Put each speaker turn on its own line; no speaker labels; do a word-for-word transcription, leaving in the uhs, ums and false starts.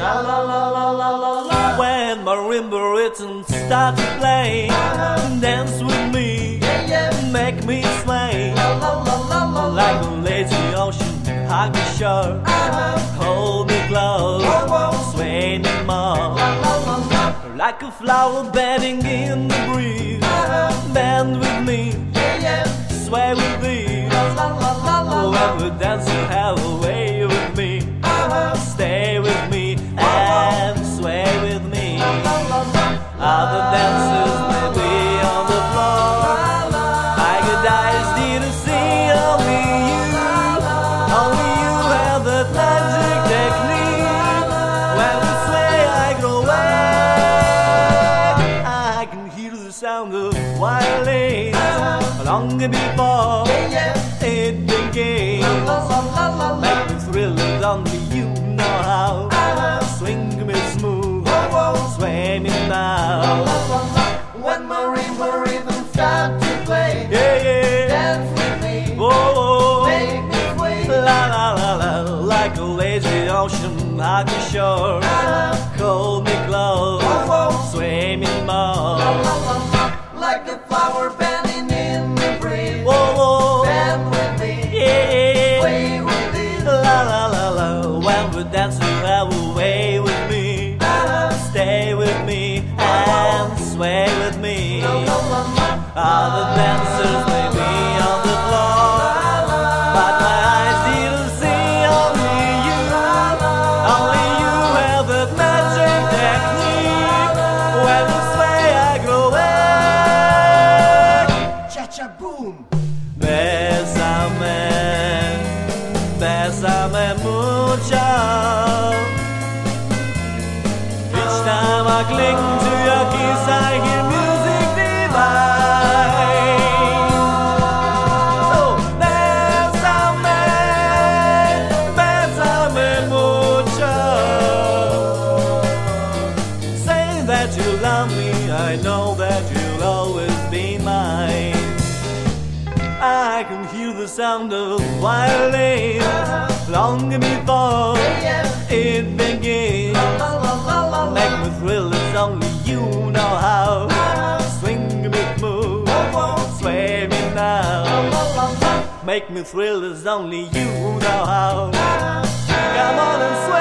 La la la la la la la.
When marimba rhythms start to play, dance with me, make me sway. Like a lazy ocean, hug me shore, hold me close, sway me more. Like a flower bending in the breeze, bend with me, sway with me. When we dance, you have a way with me, stay with me and sway with me. Other dancers may be on the floor, Tiger eyes didn't see only you. Only you have that magic technique. When we sway, I grow away. I can hear the sound of violins long before it begins. Make me thrill and only you know how. Swing me smooth, sway me now.
When marimba rhythm start to play,
Yeah, yeah.
dance with me,
Oh,
make me sway.
la la la la, like a lazy ocean, hug me shore, hold me close, sway me more.
Like the flower bending in the breeze,
Whoa, whoa,
bend with me,
yeah,
sway with me.
la la la la. When we dance, you have a way with me, stay with me and sway with me. Other dancers may be on the floor, but my eyes didn't see only you. Only you have that magic technique. When you sway, I grow away.
Cha-cha boom.
Bésame, bésame mucho. Each time I cling to your kiss, I hear music divine. So bésame, bésame mucho. Say that you love me, I know that you'll always be mine. I can hear the sound of violin long before it begins. Make me thrill, it's only you know how. Swing me smooth, sway me now. Make me thrill, it's only you know how. Come on and sway.